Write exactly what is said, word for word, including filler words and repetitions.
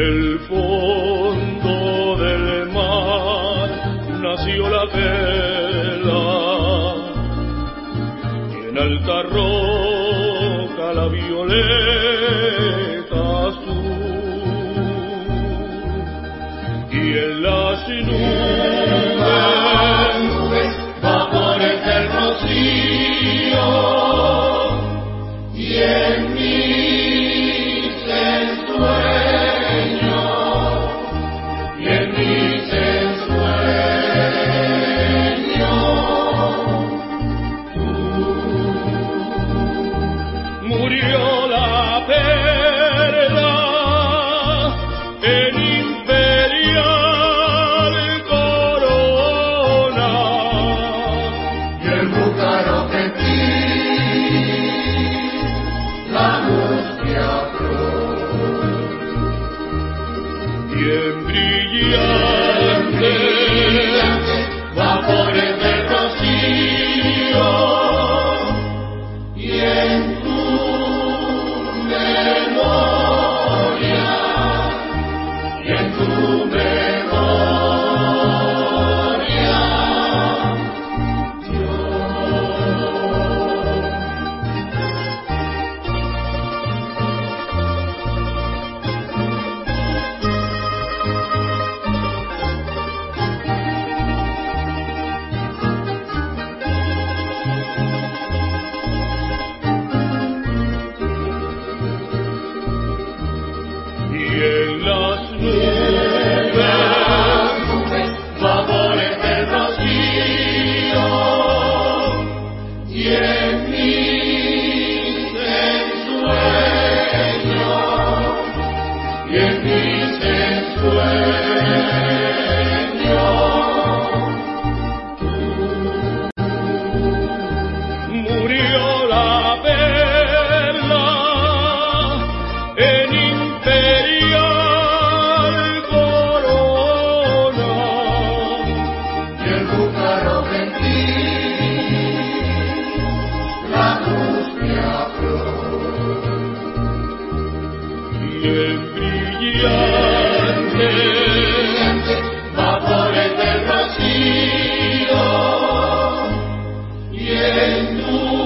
el fondo del mar nació la vela, y en alta roca la violeta azul, y en las nubes vapores del rocío, y en mis ensueños, y en mis ensueños, tú. Murió la perla en imperial corona, y el búcaro gentil la angustia flor, y en brillantes vapores de rocío, y en tu memoria, y en tu memoria, y en las nubes vapores del rocío, y en mis ensueños, y en mis ensueños, tú. Murió la perla en imperial corona, y el búcaro gentil la angustia flor, y en brillantes vapores del rocío, y en tu